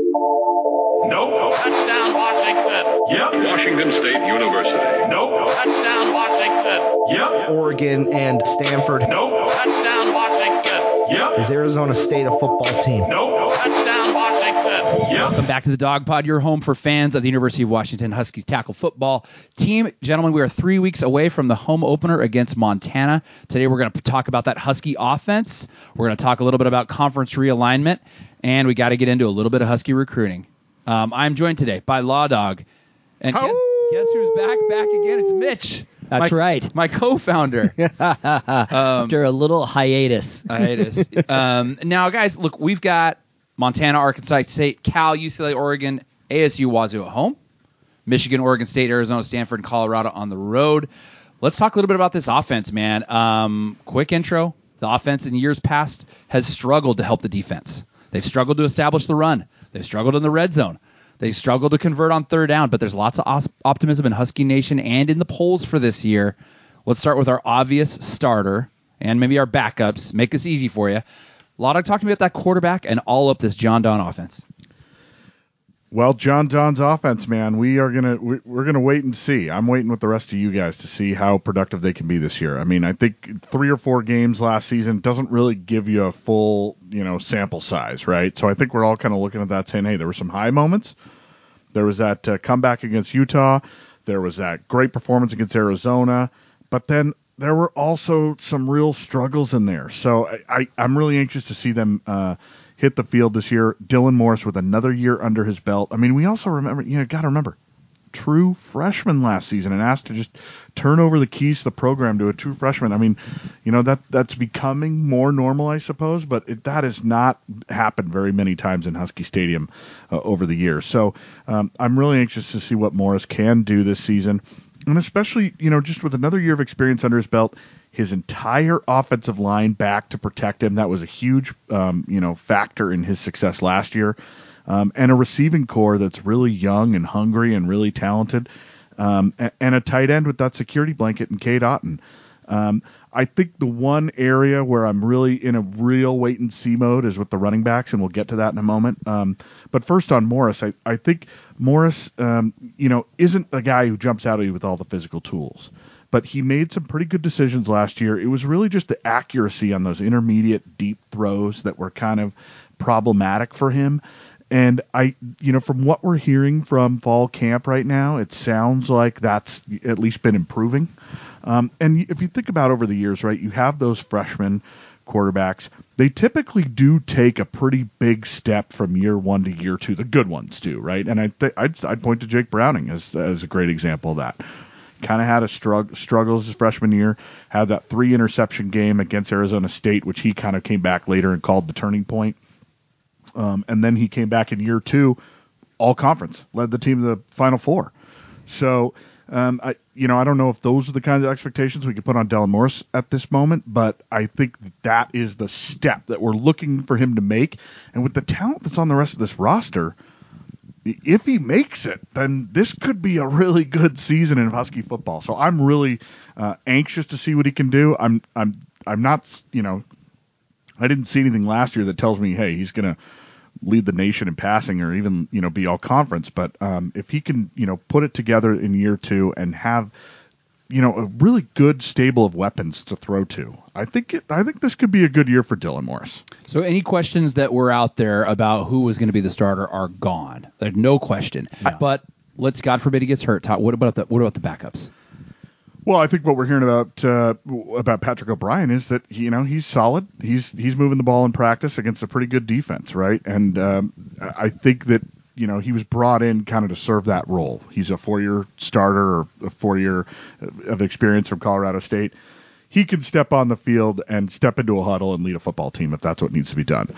Nope. Touchdown, Washington. Yep. Washington State University. Nope. Touchdown, Washington. Yep. Oregon and Stanford. Nope. Touchdown, Washington. Yep. Is Arizona State a football team? Nope. Touchdown, Washington. Yep. Welcome back to the Dog Pod, your home for fans of the University of Washington Huskies tackle football team. Gentlemen, we are 3 weeks away from the home opener against Montana. Today we're going to talk about that Husky offense. We're going to talk a little bit about conference realignment, and we got to get into a little bit of Husky recruiting. I'm joined today by Law Dog. And guess who's back again? It's Mitch. That's right. My co-founder. After a little hiatus. Now, guys, look, we've got Montana, Arkansas State, Cal, UCLA, Oregon, ASU, Wazoo at home, Michigan, Oregon State, Arizona, Stanford, and Colorado on the road. Let's talk a little bit about this offense, man. Quick intro. The offense in years past has struggled to help the defense. They've struggled to establish the run. They've struggled in the red zone. They struggled to convert on third down, but there's lots of optimism in Husky Nation and in the polls for this year. Let's start with our obvious starter and maybe our backups. Make this easy for you. Lotto, talk to me about that quarterback and all up this John Don offense. Well, John Don's offense, man, we're gonna wait and see. I'm waiting with the rest of you guys to see how productive they can be this year. I mean, I think 3 or 4 games last season doesn't really give you a full, sample size, right? So I think we're all kind of looking at that saying, hey, there were some high moments. There was that comeback against Utah. There was that great performance against Arizona. But then there were also some real struggles in there. So I'm really anxious to see them hit the field this year. Dylan Morris with another year under his belt. I mean, we also remember, got to remember, true freshman last season and asked to just turn over the keys to the program to a true freshman. I mean, that's becoming more normal, I suppose, but that has not happened very many times in Husky Stadium over the years. So I'm really anxious to see what Morris can do this season. And especially, just with another year of experience under his belt, his entire offensive line back to protect him. That was a huge, factor in his success last year. And a receiving core that's really young and hungry and really talented. And a tight end with that security blanket in Cade Otton. I think the one area where I'm really in a real wait-and-see mode is with the running backs, and we'll get to that in a moment. But first on Morris, I think Morris, isn't a guy who jumps out at you with all the physical tools. But he made some pretty good decisions last year. It was really just the accuracy on those intermediate deep throws that were kind of problematic for him. And from what we're hearing from fall camp right now, it sounds like that's at least been improving. And if you think about over the years, right, you have those freshman quarterbacks. They typically do take a pretty big step from year 1 to year 2. The good ones do, right? And I'd point to Jake Browning as a great example of that. Kind of had a struggles his freshman year, had that 3 interception game against Arizona State, which he kind of came back later and called the turning point. And then he came back in year 2, all conference, led the team to the Final Four. So, I don't know if those are the kinds of expectations we could put on Dylan Morris at this moment, but I think that is the step that we're looking for him to make. And with the talent that's on the rest of this roster, if he makes it, then this could be a really good season in Husky football. So I'm really anxious to see what he can do. I'm not, I didn't see anything last year that tells me, hey, he's going to lead the nation in passing or even, be all conference. But if he can, put it together in year 2 and have, a really good stable of weapons to throw to, I think this could be a good year for Dylan Morris. So any questions that were out there about who was going to be the starter are gone. There's no question. Yeah. But let's, God forbid, he gets hurt. Todd, what about the backups? Well, I think what we're hearing about Patrick O'Brien is that he's solid. He's moving the ball in practice against a pretty good defense, right? And I think that he was brought in kind of to serve that role. He's a 4-year starter or a 4-year of experience from Colorado State. He can step on the field and step into a huddle and lead a football team if that's what needs to be done.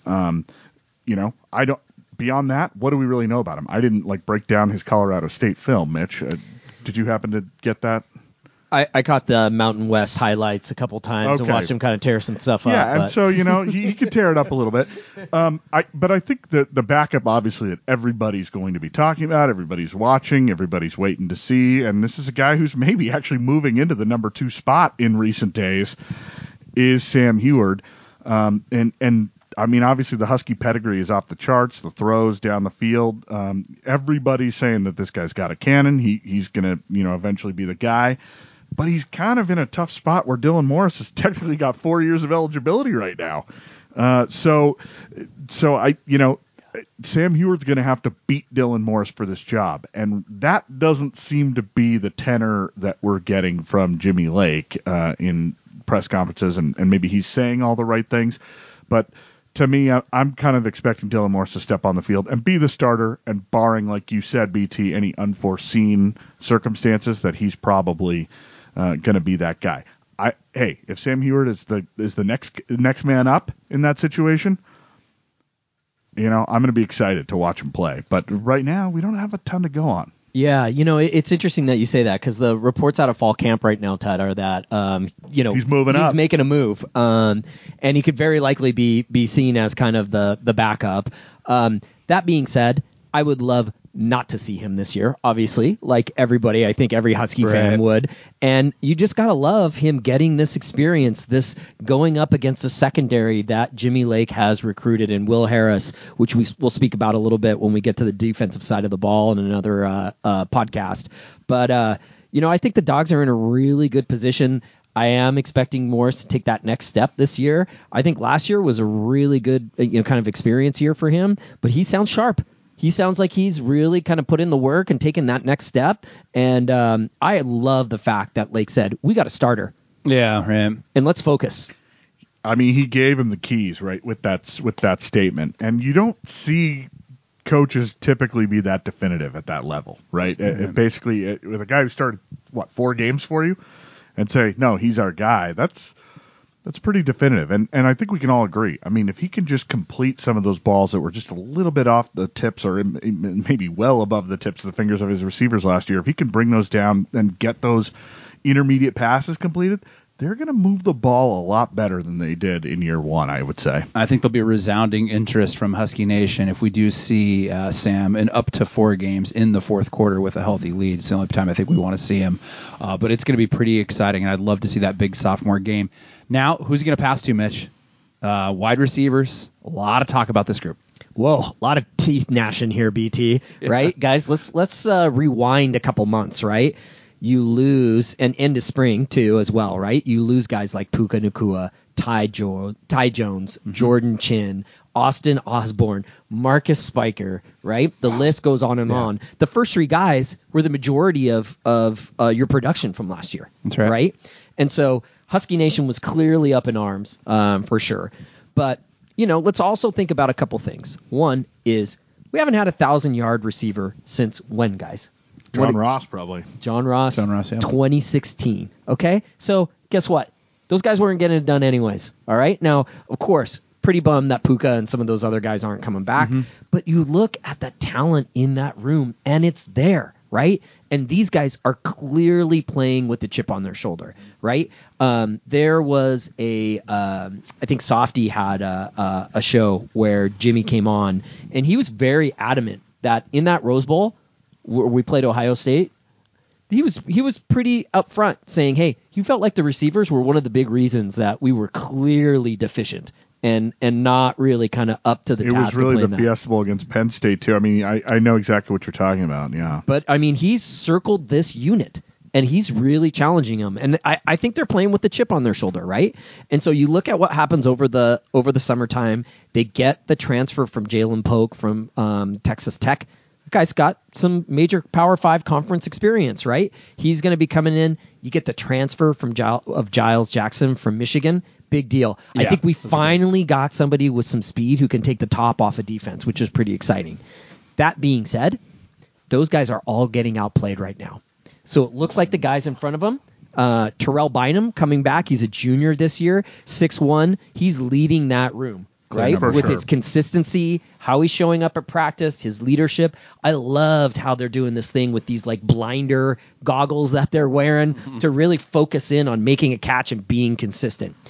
I don't. Beyond that, what do we really know about him? I didn't break down his Colorado State film, Mitch. Did you happen to get that? I caught the Mountain West highlights a couple times and watched him kind of tear some stuff up. Yeah, and so, he could tear it up a little bit. But I think the backup, obviously, that everybody's going to be talking about, everybody's watching, everybody's waiting to see, and this is a guy who's maybe actually moving into the number 2 spot in recent days, is Sam Heward. And I mean, obviously the Husky pedigree is off the charts. The throws down the field. Everybody's saying that this guy's got a cannon. He's going to, eventually be the guy. But he's kind of in a tough spot where Dylan Morris has technically got 4 years of eligibility right now. So Sam Heward's going to have to beat Dylan Morris for this job, and that doesn't seem to be the tenor that we're getting from Jimmy Lake in press conferences, and maybe he's saying all the right things, but to me, I'm kind of expecting Dylan Morris to step on the field and be the starter, and barring, like you said, BT, any unforeseen circumstances, that he's probably going to be that guy. If Sam Heward is the next man up in that situation, I'm going to be excited to watch him play. But right now, we don't have a ton to go on. Yeah, it's interesting that you say that, because the reports out of fall camp right now, Ted, are that he's moving up. He's making a move, and he could very likely be seen as kind of the backup. That being said, I would love not to see him this year, obviously, like everybody. I think every Husky fan would. And you just got to love him getting this experience, this going up against a secondary that Jimmy Lake has recruited in Will Harris, which we'll speak about a little bit when we get to the defensive side of the ball in another podcast. But, I think the Dogs are in a really good position. I am expecting Morris to take that next step this year. I think last year was a really good kind of experience year for him, but he sounds sharp. He sounds like he's really kind of put in the work and taken that next step. And I love the fact that Lake said, we got a starter. Yeah, right. And let's focus. I mean, he gave him the keys, right, with that statement. And you don't see coaches typically be that definitive at that level, right? Mm-hmm. Basically, with a guy who started, 4 games for you, and say, no, he's our guy, that's pretty definitive, and I think we can all agree. I mean, if he can just complete some of those balls that were just a little bit off the tips, or maybe well above the tips of the fingers of his receivers last year, if he can bring those down and get those intermediate passes completed, they're going to move the ball a lot better than they did in year one, I would say. I think there'll be a resounding interest from Husky Nation if we do see Sam in up to 4 games in the fourth quarter with a healthy lead. It's the only time I think we want to see him. But it's going to be pretty exciting, and I'd love to see that big sophomore game. Now, who's he going to pass to, Mitch? Wide receivers. A lot of talk about this group. Whoa, a lot of teeth gnashing here, BT. Yeah. Right, guys? Let's rewind a couple months, right? You lose, and end of spring too as well, right? You lose guys like Puka Nacua, Ty Jones, mm-hmm. Jordan Chin, Austin Osborne, Marcus Spiker, right? The list goes on and on. The first 3 guys were the majority of your production from last year. That's right. Right? And so Husky Nation was clearly up in arms for sure. But, let's also think about a couple things. One is we haven't had a 1,000-yard receiver since when, guys? John Ross, probably. John Ross, yeah. 2016. Okay? So guess what? Those guys weren't getting it done anyways. All right? Now, of course, pretty bummed that Puka and some of those other guys aren't coming back. Mm-hmm. But you look at the talent in that room, and it's there, right? And these guys are clearly playing with the chip on their shoulder, right? There was I think Softy had a show where Jimmy came on, and he was very adamant that in that Rose Bowl, where we played Ohio State, he was pretty upfront saying, hey, he felt like the receivers were one of the big reasons that we were clearly deficient and not really kind of up to the task. It was really the Fiesta Bowl against Penn State too. I mean, I know exactly what you're talking about. Yeah. But I mean, he's circled this unit and he's really challenging them. And I think they're playing with the chip on their shoulder, right? And so you look at what happens over the summertime. They get the transfer from Jalen Polk from Texas Tech. The guy's got some major Power 5 conference experience, right? He's going to be coming in. You get the transfer from Giles Jackson from Michigan. Big deal. Yeah, I think we finally got somebody with some speed who can take the top off of defense, which is pretty exciting. That being said, those guys are all getting outplayed right now. So it looks like the guys in front of them, Terrell Bynum coming back. He's a junior this year, 6'1". He's leading that room. Right, with his consistency, how he's showing up at practice, his leadership. I loved how they're doing this thing with these like blinder goggles that they're wearing to really focus in on making a catch and being consistent.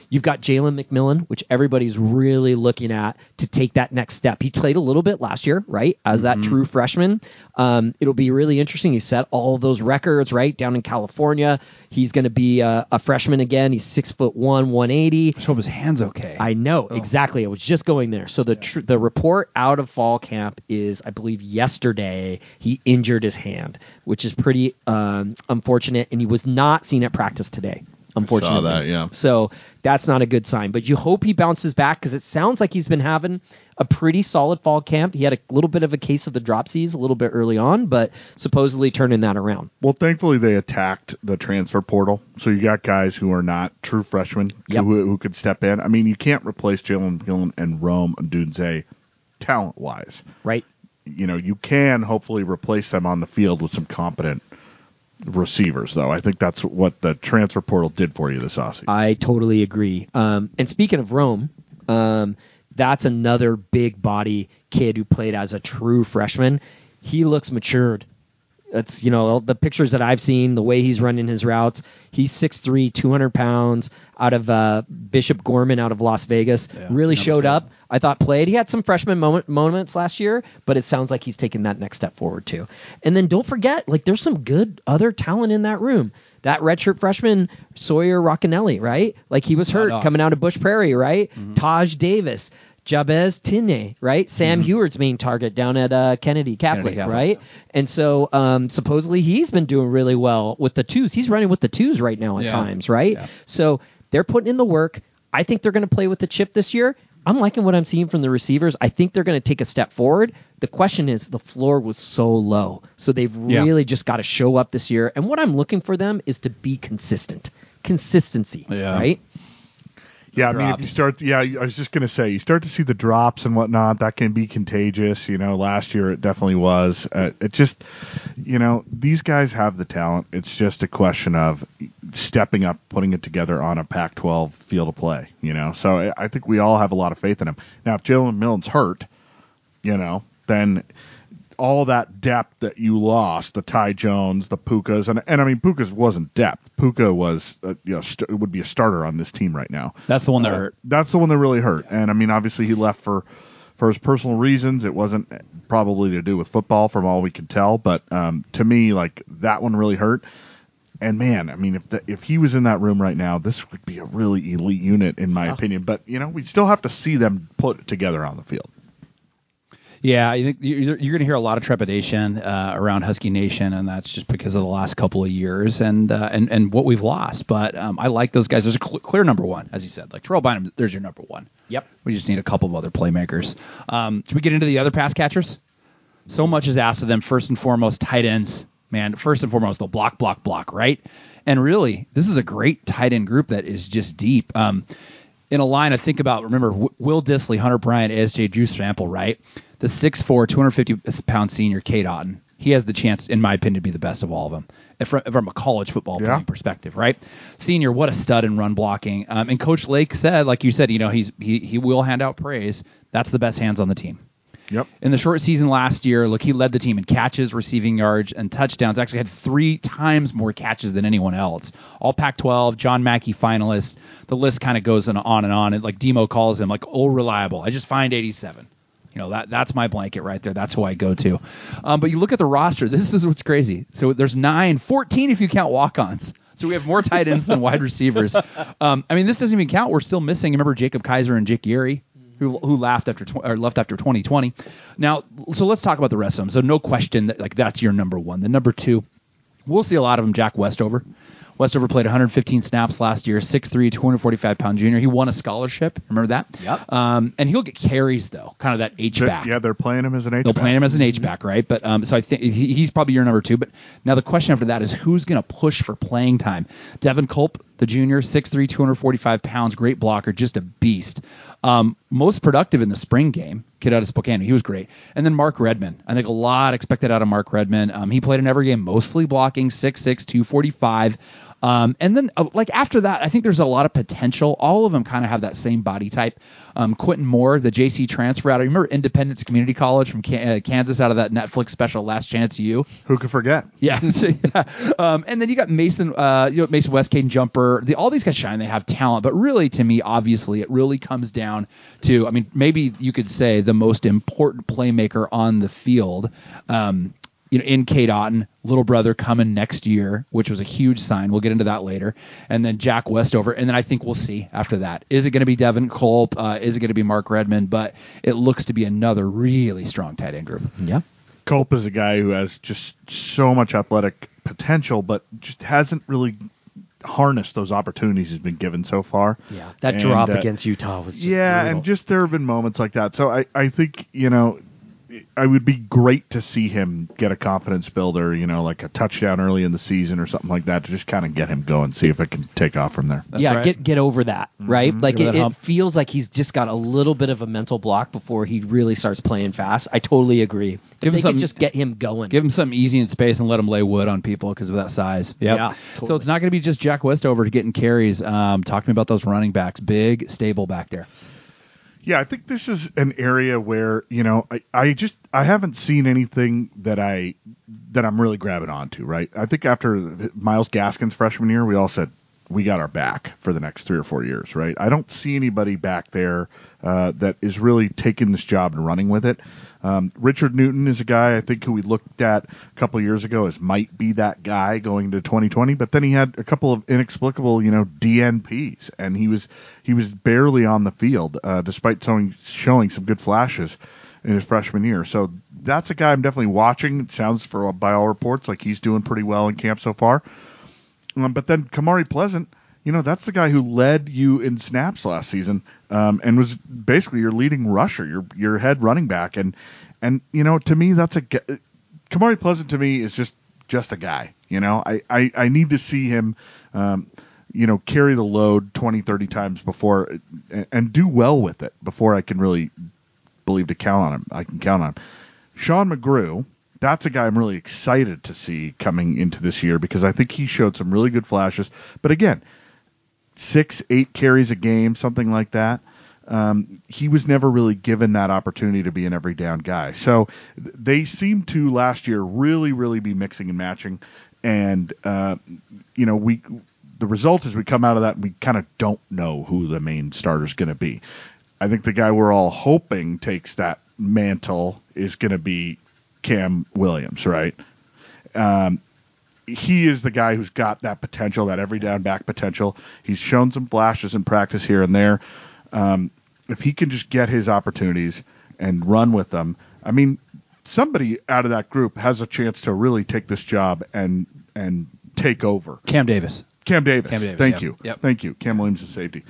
You've got Jalen McMillan, which everybody's really looking at to take that next step. He played a little bit last year, right, as that true freshman. It'll be really interesting. He set all of those records, right, down in California. He's going to be a freshman again. He's 6'1", 180. I hope his hand's okay. I know, exactly. I was just going there. So the report out of fall camp is, I believe, yesterday he injured his hand, which is pretty unfortunate, and he was not seen at practice today. Unfortunately. Saw that, yeah. So that's not a good sign. But you hope he bounces back because it sounds like he's been having a pretty solid fall camp. He had a little bit of a case of the dropsies a little bit early on, but supposedly turning that around. Well, thankfully they attacked the transfer portal, so you got guys who are not true freshmen who could step in. I mean, you can't replace Jalen McMillan and Rome Odunze talent-wise. Right. You know, you can hopefully replace them on the field with some competent receivers, though. I think that's what the transfer portal did for you this offseason. I totally agree. And speaking of Rome, that's another big body kid who played as a true freshman. He looks matured. That's, the pictures that I've seen, the way he's running his routes. He's 6'3", 200 pounds, out of Bishop Gorman out of Las Vegas. Really showed up. I thought played. He had some freshman moments last year, but it sounds like he's taking that next step forward too. And then don't forget, there's some good other talent in that room. That redshirt freshman, Sawyer Roccanelli, right? He was hurt coming out of Bush Prairie, right? Mm-hmm. Taj Davis. Jabez Tinne, right? Sam Heward's main target down at Kennedy Catholic, right? And so supposedly he's been doing really well with the twos. He's running with the twos right now at times, right? Yeah. So they're putting in the work. I think they're going to play with the chip this year. I'm liking what I'm seeing from the receivers. I think they're going to take a step forward. The question is, the floor was so low. So they've really just got to show up this year. And what I'm looking for them is to be consistent. Consistency, right? Yeah, I mean, if you start, I was just going to say, you start to see the drops and whatnot, that can be contagious. Last year it definitely was. It just, these guys have the talent. It's just a question of stepping up, putting it together on a Pac-12 field of play, So I think we all have a lot of faith in him. Now, if Jalen McMillan's hurt, then all that depth that you lost, the Ty Jones, the Pukas, and I mean, Pukas wasn't depth. Puka was, would be a starter on this team right now. That's the one that hurt. That's the one that really hurt. And I mean, obviously he left for his personal reasons. It wasn't probably to do with football from all we could tell, but to me, that one really hurt. And man, I mean, if he was in that room right now, this would be a really elite unit in my opinion. But we still have to see them put it together on the field. Yeah, I think you're going to hear a lot of trepidation around Husky Nation, and that's just because of the last couple of years and what we've lost. But I like those guys. There's a clear number one, as you said. Terrell Bynum, there's your number one. Yep. We just need a couple of other playmakers. Should we get into the other pass catchers? So much is asked of them. First and foremost, tight ends. Man, first and foremost, they'll block, right? And really, this is a great tight end group that is just deep. In a line, I think about, remember, Will Dissly, Hunter Bryant, ASJ, Drew Sample, right? The 6'4", 250-pound senior, Cade Otton. He has the chance, in my opinion, to be the best of all of them from a college football playing perspective, right? Senior, what a stud in run blocking. And Coach Lake said, like you said, he will hand out praise. That's the best hands on the team. Yep. In the short season last year, he led the team in catches, receiving yards, and touchdowns. Actually had 3 times more catches than anyone else. All Pac-12, John Mackey finalist. The list kind of goes on and on. And Demo calls him old reliable. I just find 87. That's my blanket right there. That's who I go to. But you look at the roster. This is what's crazy. So there's 14 if you count walk-ons. So we have more tight ends than wide receivers. I mean, this doesn't even count. We're still missing. Remember Jacob Kaiser and Jake Yeri, who left after 2020. Now, so let's talk about the rest of them. So no question that that's your number one. The number two, we'll see a lot of them. Jack Westover. Westover played 115 snaps last year, 6'3", 245-pound junior. He won a scholarship. Remember that? Yep. And he'll get carries, though, kind of that H-back. Yeah, they're playing him as an H-back. They'll play him as an H-back, right? But so I think he's probably your number two. But now the question after that is who's going to push for playing time? Devin Culp, the junior, 6'3", 245 pounds, great blocker, just a beast. Most productive in the spring game, kid out of Spokane. He was great. And then Mark Redmond. I think a lot expected out of Mark Redmond. He played in every game, mostly blocking, 6'6", 245. And then like after that, I think there's a lot of potential. All of them kind of have that same body type. Quentin Moore, the JC transfer out. I remember Independence Community College from Kansas, out of that Netflix special Last Chance U. Who could forget? Yeah. And then you got Mason, Mason Westcade, Jumper. All these guys shine. They have talent, but really, to me, obviously, it really comes down to, I mean, maybe you could say the most important playmaker on the field. In Cade Otton, little brother coming next year, which was a huge sign. We'll get into that later. And then Jack Westover. And then I think we'll see after that. Is it going to be Devin Culp? Is it going to be Mark Redmond? But it looks to be another really strong tight end group. Yeah. Culp is a guy who has just so much athletic potential, but just hasn't really harnessed those opportunities he's been given so far. Yeah. That drop against Utah was just brutal. And just there have been moments like that. So I think, I would be great to see him get a confidence builder, like a touchdown early in the season or something like that, to just kind of get him going, see if it can take off from there. That's right. Get over that, right? Like it feels like he's just got a little bit of a mental block before he really starts playing fast. I totally agree. If they could just get him going. Give him something easy in space and let him lay wood on people because of that size. Yep. Yeah, totally. So it's not going to be just Jack Westover getting carries. Talk to me about those running backs. Big, stable back there. Yeah, I think this is an area where, I haven't seen anything that I'm really grabbing onto, right? I think after Myles Gaskin's freshman year, we all said we got our back for the next 3 or 4 years, right? I don't see anybody back there that is really taking this job and running with it. Richard Newton is a guy I think who we looked at a couple of years ago as might be that guy going into 2020, but then he had a couple of inexplicable, DNPs, and he was barely on the field despite showing some good flashes in his freshman year. So that's a guy I'm definitely watching. It sounds by all reports like he's doing pretty well in camp so far. But then Kamari Pleasant, that's the guy who led you in snaps last season, and was basically your leading rusher, your head running back, and to me Kamari Pleasant to me is just a guy. I need to see him, carry the load 20, 30 times before and do well with it before I can really believe to count on him. I can count on him. Sean McGrew. That's a guy I'm really excited to see coming into this year because I think he showed some really good flashes. But again, 6-8 carries a game, something like that. He was never really given that opportunity to be an every down guy. So they seem to last year really, really be mixing and matching. And, the result is we come out of that and we kind of don't know who the main starter is going to be. I think the guy we're all hoping takes that mantle is going to be Cam Williams, right? He is the guy who's got that potential, that every down back potential. He's shown some flashes in practice here and there. If he can just get his opportunities and run with them, I mean, somebody out of that group has a chance to really take this job and take over. Cam Davis. Thank you. Yep. Thank you. Cam Williams is safety.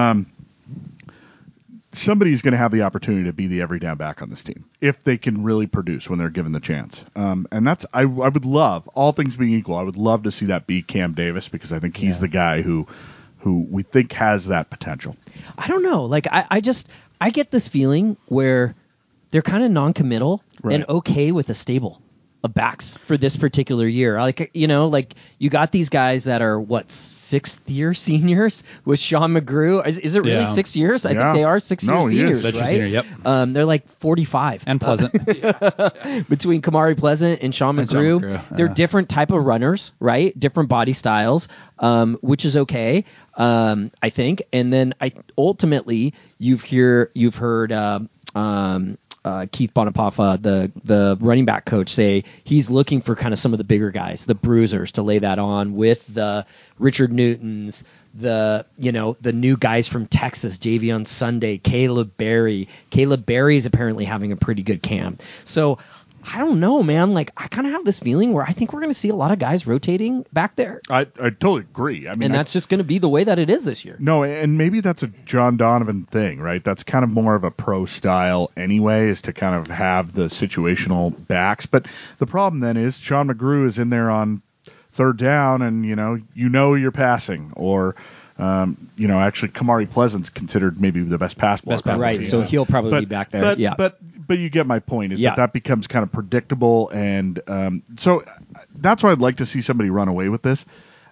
Somebody's going to have the opportunity to be the every down back on this team if they can really produce when they're given the chance. And that's I would love, all things being equal, I would love to see that be Cam Davis because I think he's the guy who we think has that potential. I don't know. Like I get this feeling where they're kind of non-committal and okay with a stable of backs for this particular year. Like, you got these guys that are, 6th-year seniors with Sean McGrew. Is it really 6 years? I think they are 6-year seniors, That's right? Senior, yep. They're like 45. And Pleasant. Between Kamari Pleasant and Sean McGrew. They're different type of runners, right? Different body styles, which is okay, I think. And then ultimately, you've heard Keith Bonapapa, the running back coach, say he's looking for kind of some of the bigger guys, the bruisers, to lay that on with the Richard Newtons, the new guys from Texas, Javion Sunday, Caleb Berry. Caleb Berry is apparently having a pretty good camp. So I don't know, man. Like, I kind of have this feeling where I think we're going to see a lot of guys rotating back there. I totally agree. I mean, and that's just going to be the way that it is this year. No, and maybe that's a John Donovan thing, right? That's kind of more of a pro style anyway, is to kind of have the situational backs. But the problem then is Sean McGrew is in there on third down, and you're passing, or actually Kamari Pleasant's considered maybe the best pass blocker. Right, so he'll probably be back there. But you get my point, is that becomes kind of predictable, and so that's why I'd like to see somebody run away with this.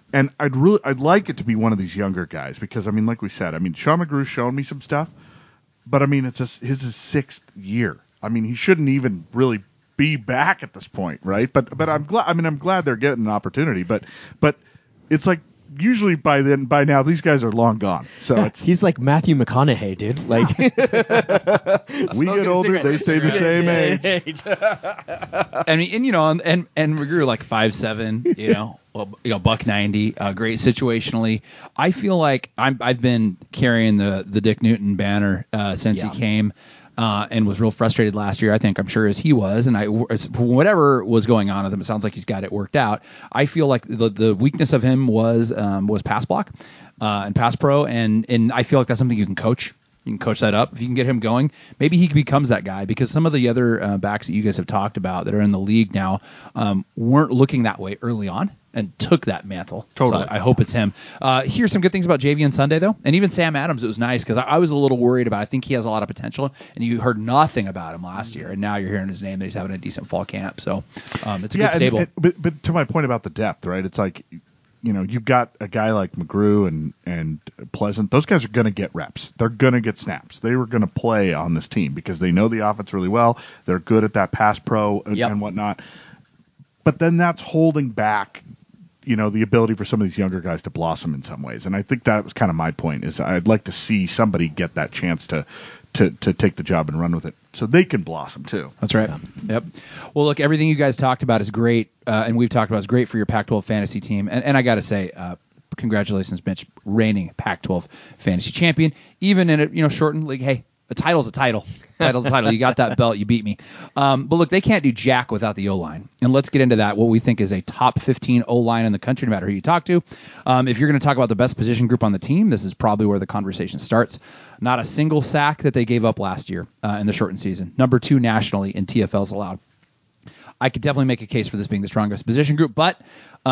And I'd like it to be one of these younger guys because, I mean, like we said, I mean, Sean McGrew's shown me some stuff, but I mean, it's his 6th year. I mean, he shouldn't even really be back at this point, right? But I'm glad. I mean, I'm glad they're getting an opportunity. But it's like usually by now these guys are long gone. So it's He's like Matthew McConaughey, dude. Like we get older, they stay the same age. I mean, and McGrew like 5'7", buck 90, great situationally. I feel like I've been carrying the Dick Newton banner since he came. And was real frustrated last year, I think, I'm sure, as he was. And whatever was going on with him, it sounds like he's got it worked out. I feel like the weakness of him was pass block and pass pro, and I feel like that's something you can coach. You can coach that up. If you can get him going, maybe he becomes that guy, because some of the other backs that you guys have talked about that are in the league now weren't looking that way early on and took that mantle. Totally. So I hope it's him. Here's some good things about Javian Sunday, though. And even Sam Adams, it was nice because I was a little worried about it. I think he has a lot of potential, and you heard nothing about him last year, and now you're hearing his name that he's having a decent fall camp. So it's a good stable. But to my point about the depth, right? It's like, you've got a guy like McGrew and Pleasant. Those guys are going to get reps. They're going to get snaps. They were going to play on this team because they know the offense really well. They're good at that pass pro and whatnot. But then that's holding back, the ability for some of these younger guys to blossom in some ways. And I think that was kind of my point, is I'd like to see somebody get that chance to take the job and run with it so they can blossom too. That's right. Yep. Well, look, everything you guys talked about is great, and we've talked about is great for your Pac-12 fantasy team. And I got to say, congratulations, Mitch, reigning Pac-12 fantasy champion. Even in a shortened league, hey, a title's a title. Title's a title. You got that belt. You beat me. But look, they can't do jack without the O-line. And let's get into that, what we think is a top 15 O-line in the country, no matter who you talk to. If you're going to talk about the best position group on the team, this is probably where the conversation starts. Not a single sack that they gave up last year in the shortened season. Number 2 nationally in TFLs allowed. I could definitely make a case for this being the strongest position group, but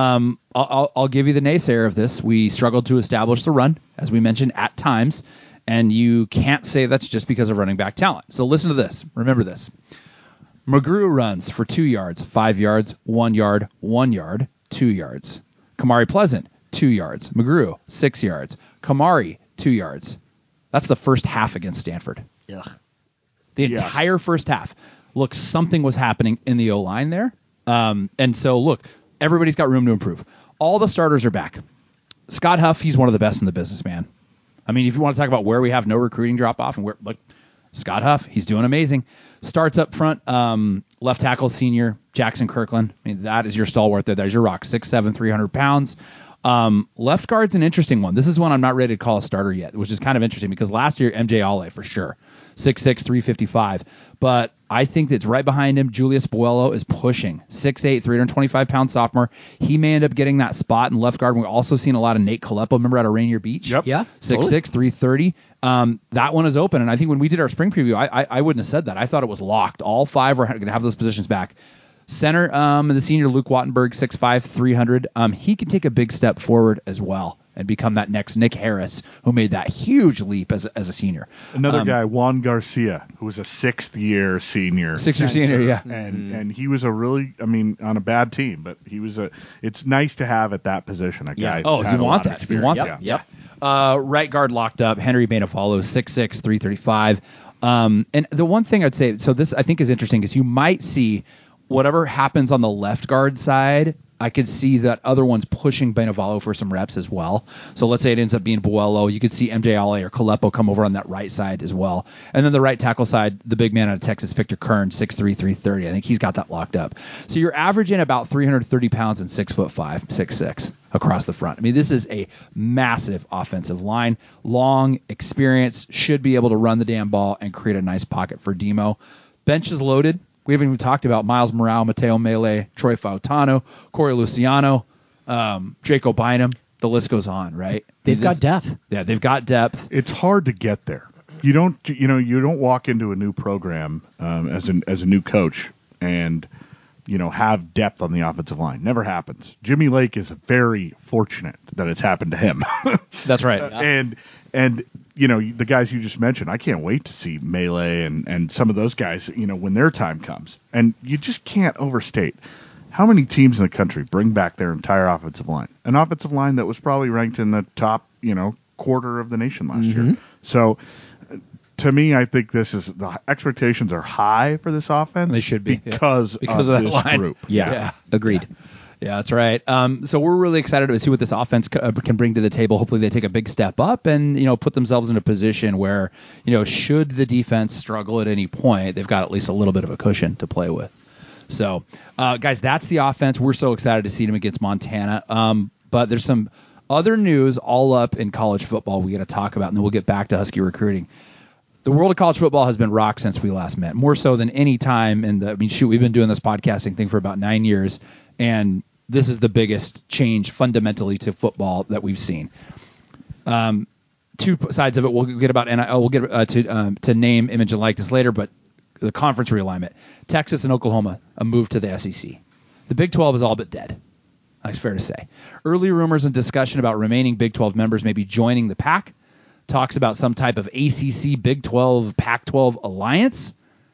I'll give you the naysayer of this. We struggled to establish the run, as we mentioned, at times. And you can't say that's just because of running back talent. So listen to this. Remember this. McGrew runs for 2 yards, 5 yards, 1 yard, 1 yard, 2 yards. Kamari Pleasant, 2 yards. McGrew, 6 yards. Kamari, 2 yards. That's the first half against Stanford. Ugh. The entire first half. Look, something was happening in the O-line there. And so, look, everybody's got room to improve. All the starters are back. Scott Huff, he's one of the best in the business, man. I mean, if you want to talk about where we have no recruiting drop-off, and where, look, Scott Huff, he's doing amazing. Starts up front, left tackle senior, Jackson Kirkland. I mean, that is your stalwart there. There's your rock, 6'7", 300 pounds. Left guard's an interesting one. This is one I'm not ready to call a starter yet, which is kind of interesting because last year, MJ Ale for sure, 6'6", 355. But I think that's right behind him. Julius Boello is pushing, 6'8", 325-pound sophomore. He may end up getting that spot in left guard. We've also seen a lot of Nate Coleppo. Remember out of Rainier Beach? Yep. Yeah. 6'6", 330. That one is open. And I think when we did our spring preview, I wouldn't have said that. I thought it was locked. All 5 were going to have those positions back. Center, the senior Luke Wattenberg, 6'5", 300. He can take a big step forward as well and become that next Nick Harris, who made that huge leap as a senior. Another guy, Juan Garcia, who was a 6th-year senior. 6th-year senior, yeah. And he was a really, on a bad team, but he was it's nice to have at that position a guy. Oh, who's had you a want lot of that. You experience. want Yeah. that. Yep. Right guard locked up, Henry Bainafalo, 6'6", 335. And the one thing I'd say, so this I think is interesting, is you might see whatever happens on the left guard side, I could see that other one's pushing Bainavalo for some reps as well. So let's say it ends up being Boello. You could see MJ Ale or Coleppo come over on that right side as well. And then the right tackle side, the big man out of Texas, Victor Kern, 6'3", 330. I think he's got that locked up. So you're averaging about 330 pounds and 6'5", 6'6" across the front. I mean, this is a massive offensive line. Long experience, should be able to run the damn ball and create a nice pocket for Demo. Bench is loaded. We haven't even talked about Miles Morale, Mateo Mele, Troy Fautano, Corey Luciano, Draco Bynum. The list goes on, right? They've got depth. Yeah, they've got depth. It's hard to get there. You don't walk into a new program as a new coach and have depth on the offensive line. Never happens. Jimmy Lake is very fortunate that it's happened to him. That's right. And the guys you just mentioned, I can't wait to see Melee and some of those guys, when their time comes. And you just can't overstate How many teams in the country bring back their entire offensive line? An offensive line that was probably ranked in the top, quarter of the nation last year. So, to me, I think the expectations are high for this offense. They should be because of that this line. group. Yeah. Agreed. Yeah, that's right. So we're really excited to see what this offense can bring to the table. Hopefully they take a big step up and, put themselves in a position where, should the defense struggle at any point, they've got at least a little bit of a cushion to play with. So, guys, that's the offense. We're so excited to see them against Montana. But there's some other news all up in college football we got to talk about, and then we'll get back to Husky recruiting. The world of college football has been rocked since we last met, more so than any time we've been doing this podcasting thing for about 9 years, and this is the biggest change fundamentally to football that we've seen. Two sides of it. We'll get about NIL. We'll get to name, image, and likeness later, but the conference realignment. Texas and Oklahoma, a move to the SEC. The Big 12 is all but dead. That's fair to say. Early rumors and discussion about remaining Big 12 members maybe joining the pack. Talks about some type of ACC, Big 12, Pac-12 alliance.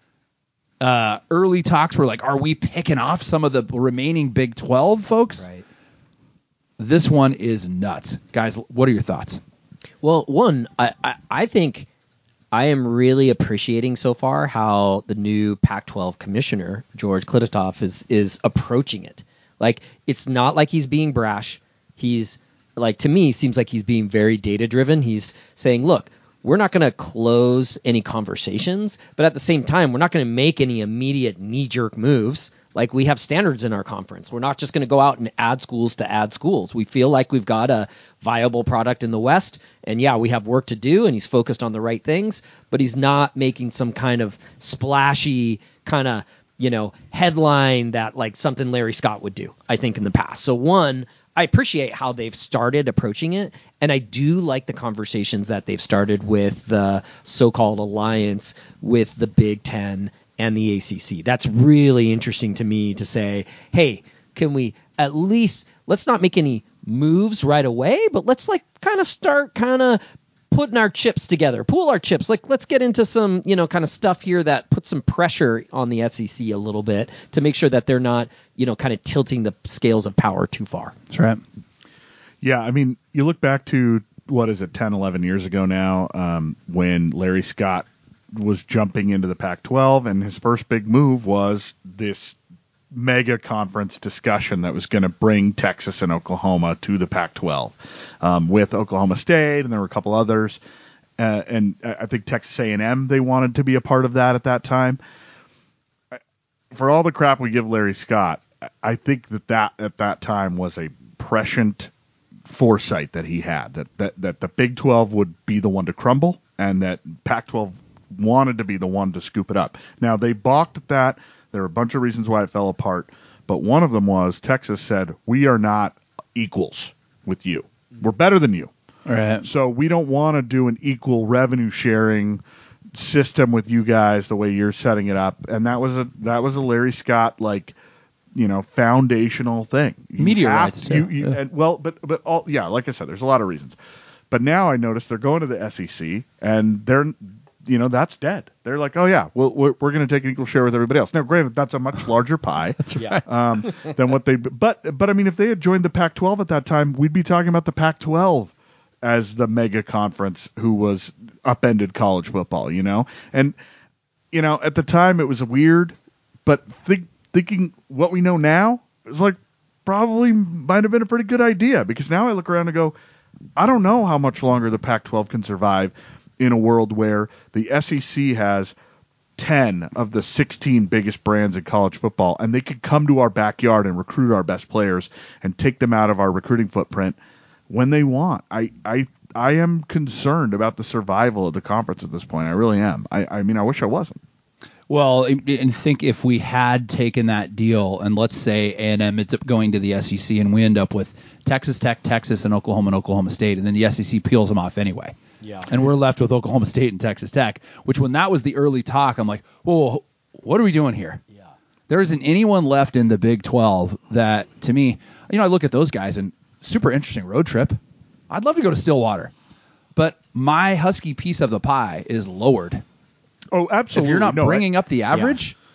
Early talks were like, are we picking off some of the remaining Big 12 folks? Right. This one is nuts. Guys, what are your thoughts? Well, one, I think I am really appreciating so far how the new Pac-12 commissioner, George Klitatoff, is approaching it. Like, it's not like he's being brash. He's, like, to me, seems like he's being very data-driven. He's saying, look, we're not going to close any conversations, but at the same time, we're not going to make any immediate knee-jerk moves. Like, we have standards in our conference. We're not just going to go out and add schools to add schools. We feel like we've got a viable product in the West, and yeah, we have work to do, and he's focused on the right things, but he's not making some kind of splashy kind of, headline that like something Larry Scott would do, I think, in the past. So one, I appreciate how they've started approaching it, and I do like the conversations that they've started with the so-called alliance with the Big Ten and the ACC. That's really interesting to me to say, hey, can we at least, let's not make any moves right away, but let's like kind of start kind of putting our chips together, pool our chips. Like, let's get into some, kind of stuff here that puts some pressure on the SEC a little bit to make sure that they're not, kind of tilting the scales of power too far. That's right. Yeah, I mean, you look back to, 10, 11 years ago now, when Larry Scott was jumping into the Pac-12, and his first big move was this mega conference discussion that was going to bring Texas and Oklahoma to the Pac-12, with Oklahoma State, and there were a couple others, and I think Texas A&M, they wanted to be a part of that at that time. For all the crap we give Larry Scott, I think that at that time was a prescient foresight that he had, that the Big 12 would be the one to crumble, and that Pac-12 wanted to be the one to scoop it up. Now, they balked at that. There are a bunch of reasons why it fell apart, but one of them was Texas said, we are not equals with you. We're better than you. All right. So we don't want to do an equal revenue sharing system with you guys the way you're setting it up. And that was a Larry Scott, foundational thing. Media rights too. Like I said, there's a lot of reasons. But now I notice they're going to the SEC, and they're that's dead. They're like, oh yeah, we're going to take an equal share with everybody else. Now, granted, that's a much larger pie than what they. But I mean, if they had joined the Pac-12 at that time, we'd be talking about the Pac-12 as the mega conference who was upended college football. And at the time it was weird, but thinking what we know now is like probably might have been a pretty good idea, because now I look around and go, I don't know how much longer the Pac-12 can survive in a world where the SEC has 10 of the 16 biggest brands in college football, and they could come to our backyard and recruit our best players and take them out of our recruiting footprint when they want. I am concerned about the survival of the conference at this point. I really am. I mean, I wish I wasn't. Well, and think if we had taken that deal, and let's say A&M ends up going to the SEC, and we end up with Texas Tech, Texas, and Oklahoma State, and then the SEC peels them off anyway. Yeah. And we're left with Oklahoma State and Texas Tech, which when that was the early talk, I'm like, whoa, what are we doing here? Yeah. There isn't anyone left in the Big 12 that, to me, I look at those guys and super interesting road trip. I'd love to go to Stillwater, but my Husky piece of the pie is lowered. Oh, absolutely. If you're not bringing up the average,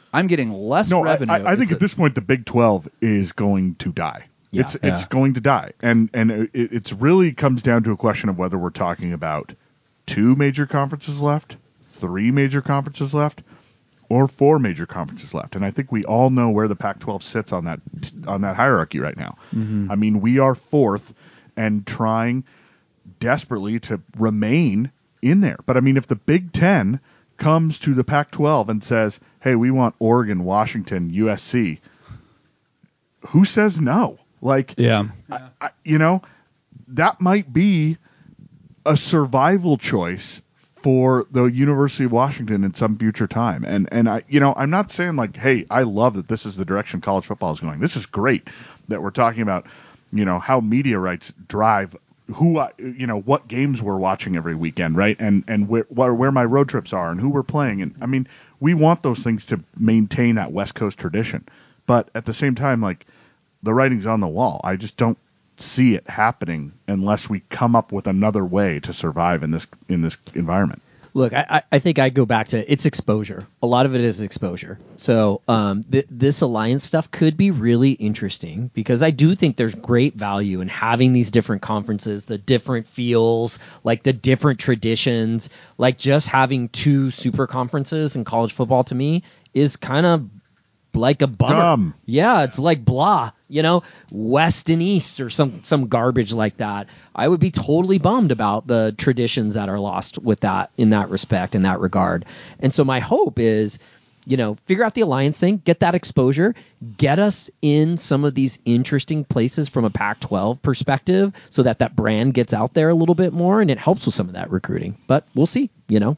I'm getting less No, revenue. I think It's at this point the Big 12 is going to die. Yeah. It's going to die, and it's really comes down to a question of whether we're talking about 2 major conferences left, 3 major conferences left, or 4 major conferences left. And I think we all know where the Pac-12 sits on that hierarchy right now. I mean, we are 4th and trying desperately to remain in there. But I mean, if the Big 10 comes to the Pac-12 and says, "Hey, we want Oregon, Washington, USC," who says no? Like, yeah. That might be a survival choice for the University of Washington in some future time. And I'm not saying like, hey, I love that this is the direction college football is going. This is great that we're talking about, how media rights drive what games we're watching every weekend, right? And where my road trips are and who we're playing. And I mean, we want those things to maintain that West Coast tradition. But at the same time, like, the writing's on the wall. I just don't see it happening unless we come up with another way to survive in this environment. Look, I think I go back to it's exposure. A lot of it is exposure. So this alliance stuff could be really interesting because I do think there's great value in having these different conferences, the different feels, like the different traditions. Like just having 2 super conferences in college football to me is kind of like a bummer. Dumb. Yeah, it's like blah, West and East or some garbage like that. I would be totally bummed about the traditions that are lost with that in that respect, in that regard. And so my hope is, figure out the alliance thing, get that exposure, get us in some of these interesting places from a Pac-12 perspective so that brand gets out there a little bit more and it helps with some of that recruiting. But we'll see,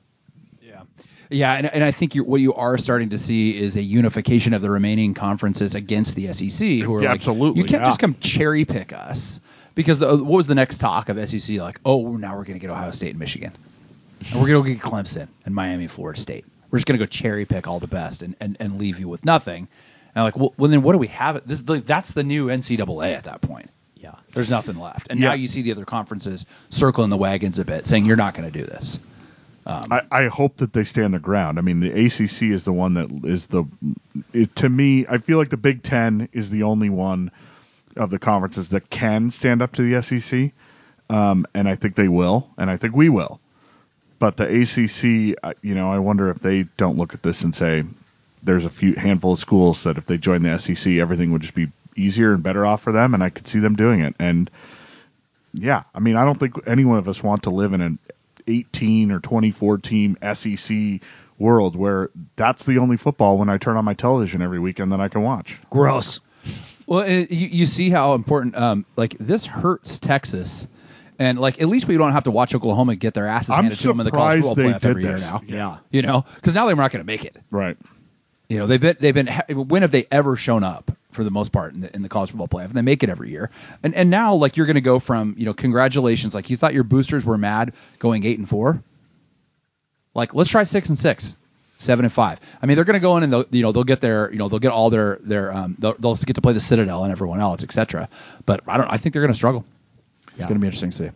Yeah, and I think what you are starting to see is a unification of the remaining conferences against the SEC, who are Yeah, like, absolutely, you can't yeah. just come cherry pick us because what was the next talk of SEC? Like, oh, now we're going to get Ohio State and Michigan, and we're going to get Clemson and Miami, Florida State. We're just going to go cherry pick all the best and leave you with nothing. And like, well, then what do we have? That's the new NCAA at that point. Yeah. There's nothing left, and now you see the other conferences circling the wagons a bit, saying you're not going to do this. I hope that they stand their ground. I mean, the ACC is the one that is to me, I feel like the Big Ten is the only one of the conferences that can stand up to the SEC, and I think they will, and I think we will. But the ACC, I wonder if they don't look at this and say there's a handful of schools that if they join the SEC, everything would just be easier and better off for them, and I could see them doing it. And yeah, I mean, I don't think any one of us want to live in an 18 or 24 team SEC world where that's the only football when I turn on my television every weekend that I can watch. Gross. Well, you see how important like this hurts Texas, and like at least we don't have to watch Oklahoma get their asses handed to them in the college football playoff every year now. Yeah. Because now they're not going to make it. Right. They've been when have they ever shown up for the most part in the college football playoff? And they make it every year. And now like you're going to go from congratulations, like you thought your boosters were mad going 8-4. Like let's try 6-6, 7-5. I mean they're going to go in and they'll get they'll get all their they'll get to play the Citadel and everyone else, etc. But I think they're going to struggle. It's going to be interesting to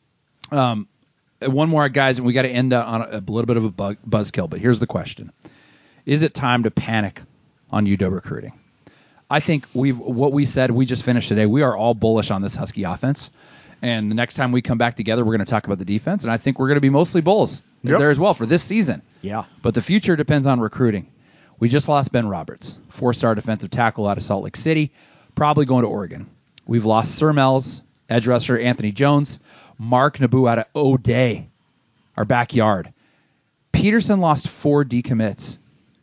see. One more, guys, and we got to end on a little bit of a buzzkill. But here's the question: is it time to panic on UW recruiting? I think what we said, we just finished today. We are all bullish on this Husky offense. And the next time we come back together, we're going to talk about the defense. And I think we're going to be mostly bulls there as well for this season. Yeah. But the future depends on recruiting. We just lost Ben Roberts, 4-star defensive tackle out of Salt Lake City, probably going to Oregon. We've lost Sir Mel's, edge rusher Anthony Jones, Mark Naboo out of O'Day, our backyard. Peterson lost 4 decommits.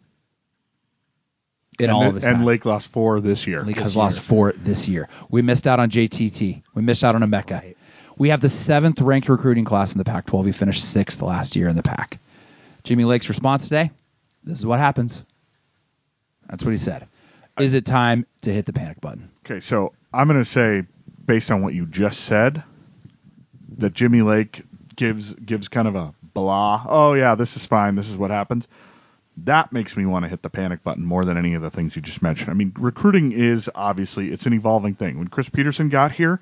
And Lake lost 4 this year. Lake has lost 4 this year. We missed out on JTT. We missed out on Emeka. Right. We have the 7th ranked recruiting class in the Pac-12. We finished 6th last year in the Pac. Jimmy Lake's response today, this is what happens. That's what he said. Is it time to hit the panic button? Okay, so I'm going to say, based on what you just said, that Jimmy Lake gives kind of a blah, oh yeah, this is fine, this is what happens. That makes me want to hit the panic button more than any of the things you just mentioned. I mean, recruiting is obviously, it's an evolving thing. When Chris Peterson got here,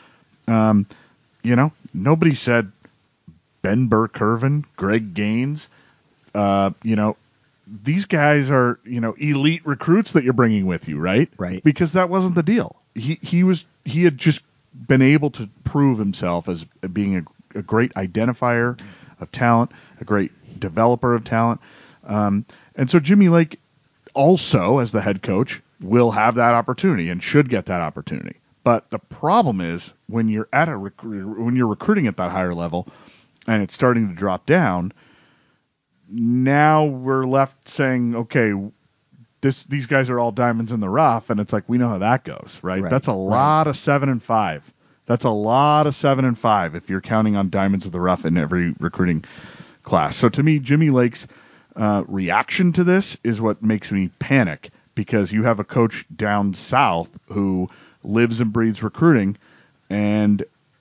nobody said Ben Burke-Irvin, Greg Gaines, these guys are, elite recruits that you're bringing with you, right? Right. Because that wasn't the deal. He had just been able to prove himself as being a great identifier of talent, a great developer of talent. And so Jimmy Lake also, as the head coach, will have that opportunity and should get that opportunity. But the problem is when you're when you're recruiting at that higher level and it's starting to drop down, now we're left saying, okay, these guys are all diamonds in the rough, and it's like we know how that goes, right? That's a lot of 7 and 5. That's a lot of 7 and 5 if you're counting on diamonds in the rough in every recruiting class. So to me, Jimmy Lake's reaction to this is what makes me panic, because you have a coach down south who lives and breathes recruiting, and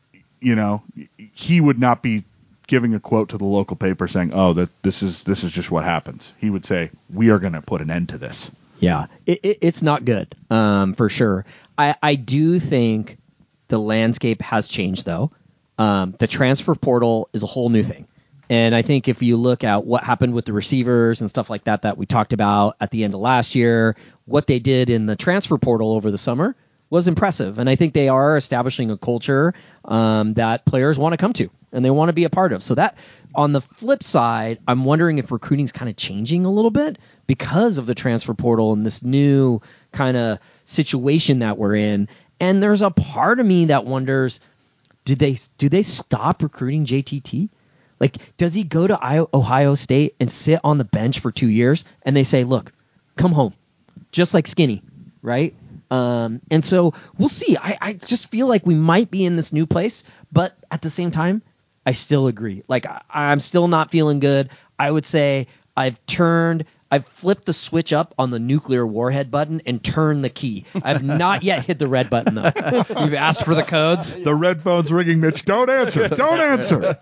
he would not be giving a quote to the local paper saying, "Oh, that this is just what happens." He would say, "We are going to put an end to this." Yeah, it's not good, for sure. I do think the landscape has changed, though. The transfer portal is a whole new thing. And I think if you look at what happened with the receivers and stuff like that we talked about at the end of last year, what they did in the transfer portal over the summer was impressive. And I think they are establishing a culture that players want to come to and they want to be a part of. So that, on the flip side, I'm wondering if recruiting's kind of changing a little bit because of the transfer portal and this new kind of situation that we're in. And there's a part of me that wonders, do they stop recruiting JTT? Like, does he go to Ohio State and sit on the bench for 2 years and they say, look, come home, just like Skinny, right? And so we'll see. I just feel like we might be in this new place, but at the same time, I still agree. Like, I'm still not feeling good. I would say I've flipped the switch up on the nuclear warhead button and turned the key. I've not yet hit the red button, though. You've asked for the codes. The red phone's ringing, Mitch. Don't answer. Don't answer.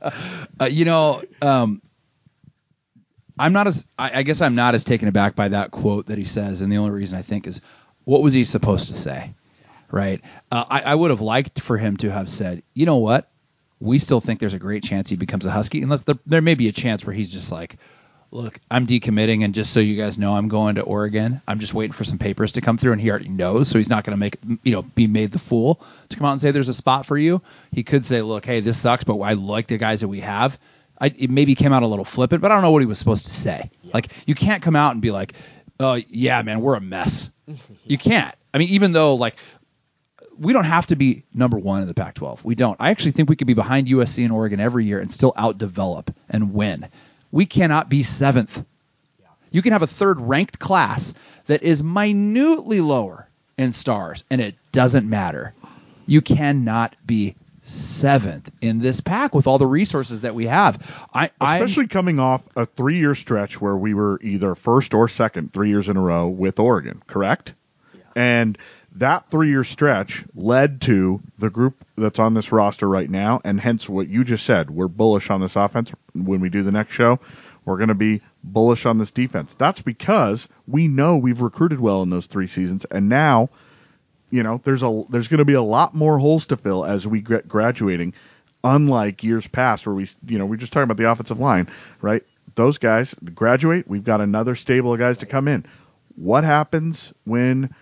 I guess I'm not as taken aback by that quote that he says, and the only reason I think is, what was he supposed to say, right? I would have liked for him to have said, you know what? We still think there's a great chance he becomes a Husky, unless there may be a chance where he's just like, look, I'm decommitting, and just so you guys know, I'm going to Oregon. I'm just waiting for some papers to come through, and he already knows, so he's not going to be made the fool to come out and say there's a spot for you. He could say, look, hey, this sucks, but I like the guys that we have. It maybe came out a little flippant, but I don't know what he was supposed to say. Yeah. Like, you can't come out and be like, oh, yeah, man, we're a mess. You can't. I mean, even though, like, we don't have to be number one in the Pac-12. We don't. I actually think we could be behind USC and Oregon every year and still out-develop and win. We cannot be 7th. Yeah. You can have a third-ranked class that is minutely lower in stars, and it doesn't matter. You cannot be 7th in this pack with all the resources that we have. Especially coming off a 3-year stretch where we were either first or second 3 years in a row with Oregon, correct? Yeah. And that 3-year stretch led to the group that's on this roster right now, and hence what you just said. We're bullish on this offense. When we do the next show, we're going to be bullish on this defense. That's because we know we've recruited well in those 3 seasons, and now, there's going to be a lot more holes to fill as we get graduating, unlike years past where we're just talking about the offensive line, right? Those guys graduate. We've got another stable of guys to come in. What happens when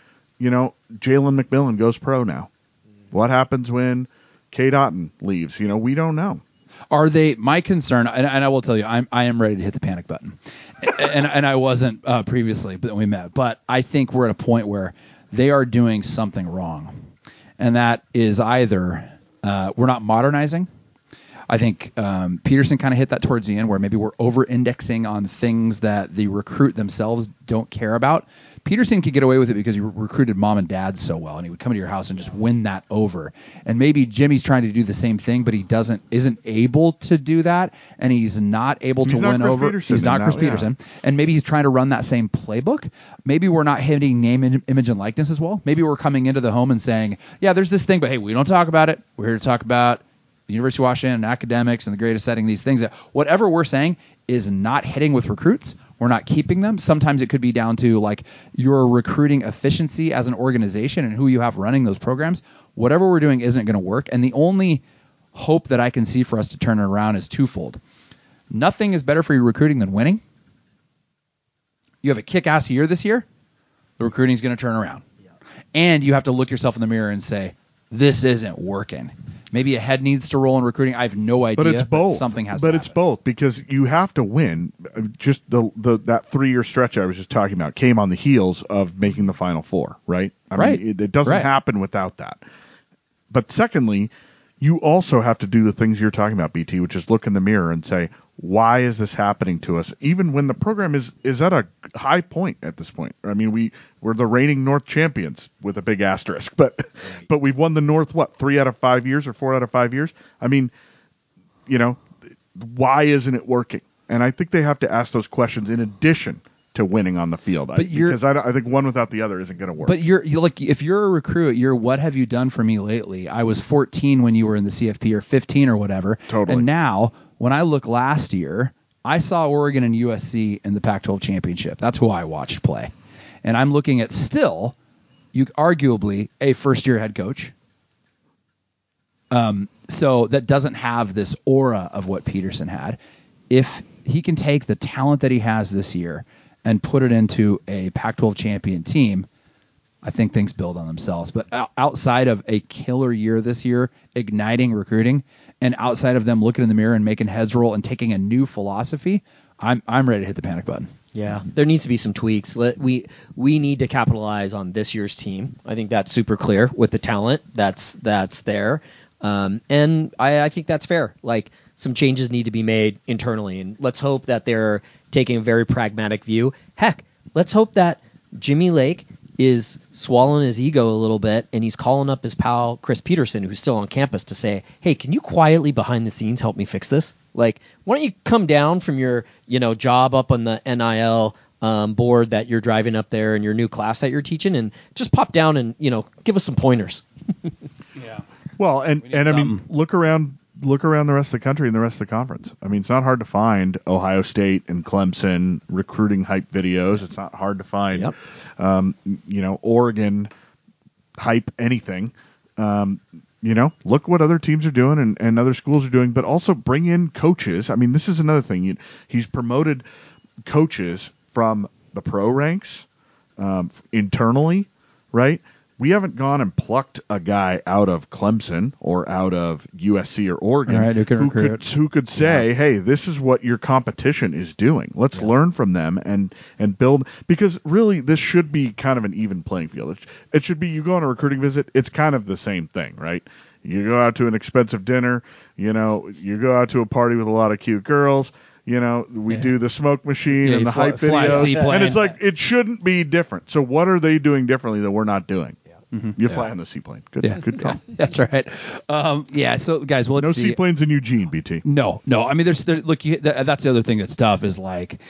Jalen McMillan goes pro now? What happens when Cade Otton leaves? We don't know. Are they? My concern, and I will tell you, I am ready to hit the panic button, and I wasn't previously, but we met. But I think we're at a point where they are doing something wrong, and that is either we're not modernizing. I think Peterson kind of hit that towards the end, where maybe we're over-indexing on things that the recruit themselves don't care about. Peterson could get away with it because he recruited mom and dad so well, and he would come to your house and just win that over. And maybe Jimmy's trying to do the same thing, but he isn't able to do that, and he's not able to win over. He's not Chris Peterson, and maybe he's trying to run that same playbook. Maybe we're not hitting name, image, and likeness as well. Maybe we're coming into the home and saying, yeah, there's this thing, but hey, we don't talk about it. We're here to talk about the University of Washington and academics and the greatest setting, these things that whatever we're saying is not hitting with recruits. We're not keeping them. Sometimes it could be down to like your recruiting efficiency as an organization and who you have running those programs. Whatever we're doing isn't going to work. And the only hope that I can see for us to turn it around is twofold. Nothing is better for your recruiting than winning. you have a kick-ass year this year, the recruiting is going to turn around. And you have to look yourself in the mirror and say, this isn't working. Maybe a head needs to roll in recruiting. I have no idea. But it's both. Something has but to it's happen. both because you have to win. Just that 3-year stretch I was just talking about came on the heels of making the Final Four, right? I Right. mean, it doesn't Right. happen without that. But secondly, you also have to do the things you're talking about, BT, which is look in the mirror and say, why is this happening to us? Even when the program is at a high point at this point. I mean, we're the reigning North champions with a big asterisk, but we've won the North, 3 out of 5 years or 4 out of 5 years? I mean, why isn't it working? And I think they have to ask those questions in addition to winning on the field. Because I think one without the other isn't going to work. But you're like, if you're a recruit, you're what have you done for me lately? I was 14 when you were in the CFP or 15 or whatever. Totally. And now when I look last year, I saw Oregon and USC in the Pac-12 championship. That's who I watched play. And I'm looking at still, you arguably a first-year head coach. So that doesn't have this aura of what Peterson had. If he can take the talent that he has this year and put it into a Pac-12 champion team, I think things build on themselves. But outside of a killer year this year, igniting recruiting, and outside of them looking in the mirror and making heads roll and taking a new philosophy, I'm ready to hit the panic button. Yeah, there needs to be some tweaks. We need to capitalize on this year's team. I think that's super clear with the talent that's there. And I think that's fair. Like, some changes need to be made internally, and let's hope that they're taking a very pragmatic view. Heck, let's hope that Jimmy Lake is swallowing his ego a little bit, and he's calling up his pal Chris Peterson, who's still on campus, to say, hey, can you quietly behind the scenes help me fix this? Like, why don't you come down from your job up on the NIL board that you're driving up there and your new class that you're teaching, and just pop down and give us some pointers. Yeah. Well, and I mean, look around the rest of the country and the rest of the conference. I mean, it's not hard to find Ohio State and Clemson recruiting hype videos. It's not hard to find, Oregon hype anything. Look what other teams are doing and other schools are doing, but also bring in coaches. I mean, this is another thing. He's promoted coaches from the pro ranks internally, right? We haven't gone and plucked a guy out of Clemson or out of USC or Oregon who could say, hey, this is what your competition is doing. Let's learn from them and build, because really this should be kind of an even playing field. It should be, you go on a recruiting visit, it's kind of the same thing, right? You go out to an expensive dinner, you go out to a party with a lot of cute girls. We do the smoke machine and the hype videos, and it's like, it shouldn't be different. So what are they doing differently that we're not doing? You fly on the seaplane. Good call. That's right. So guys, let's no see. seaplanes in Eugene, BT. No. I mean, that's the other thing that's tough is like,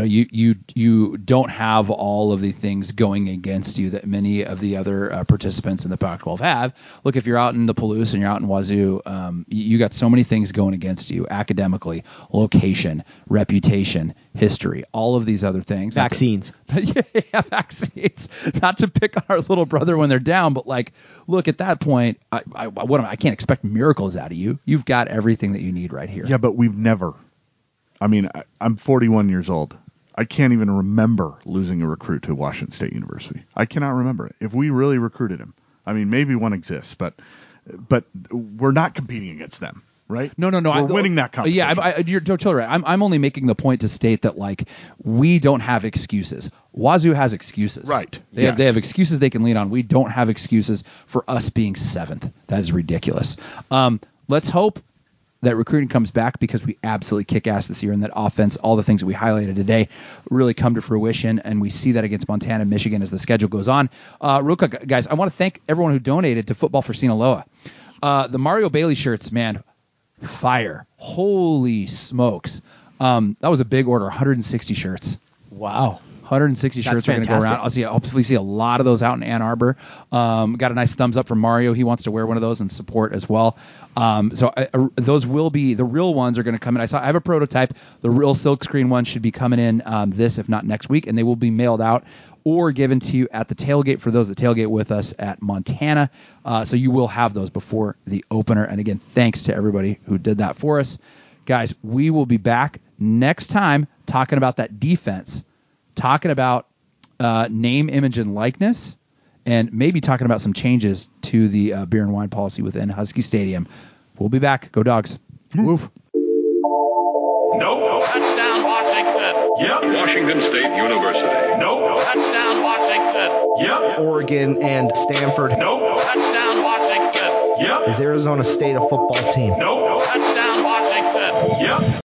you don't have all of the things going against you that many of the other participants in the Pac-12 have. Look, if you're out in the Palouse and you're out in Wazoo, you got so many things going against you academically, location, reputation, history, all of these other things. Vaccines. Vaccines. Not to pick on our little brother when they're down, but like, look, at that point, I can't expect miracles out of you. You've got everything that you need right here. Yeah, but we've never. I mean, I'm 41 years old. I can't even remember losing a recruit to Washington State University. I cannot remember it. If we really recruited him, I mean, maybe one exists, but we're not competing against them. Right? No. We're winning that competition. Yeah, you're totally right. I'm only making the point to state that, like, we don't have excuses. Wazoo has excuses. Right. They have excuses they can lean on. We don't have excuses for us being 7th. That is ridiculous. Let's hope that recruiting comes back, because we absolutely kick ass this year, and that offense, all the things that we highlighted today, really come to fruition, and we see that against Montana and Michigan as the schedule goes on. Real quick, guys, I want to thank everyone who donated to Football for Sinaloa. The Mario Bailey shirts, man. Fire. Holy smokes. That was a big order, 160 shirts. Wow. 160 That's shirts are going to go around. Hopefully see a lot of those out in Ann Arbor. Got a nice thumbs up from Mario. He wants to wear one of those and support as well. Those will be, the real ones are going to come in. I have a prototype. The real silkscreen ones should be coming in this, if not next week, and they will be mailed out or given to you at the tailgate for those that tailgate with us at Montana. So you will have those before the opener. And again, thanks to everybody who did that for us. Guys, we will be back next time talking about that defense talking about name, image, and likeness, and maybe talking about some changes to the beer and wine policy within Husky Stadium. We'll be back. Go Dogs. Woof. Nope. Touchdown, Washington. Yep. Washington State University. Nope. Touchdown, Washington. Yep. Oregon and Stanford Nope. Touchdown, Washington. Yep. is Arizona State a football team. Nope. Touchdown, Washington. Yep.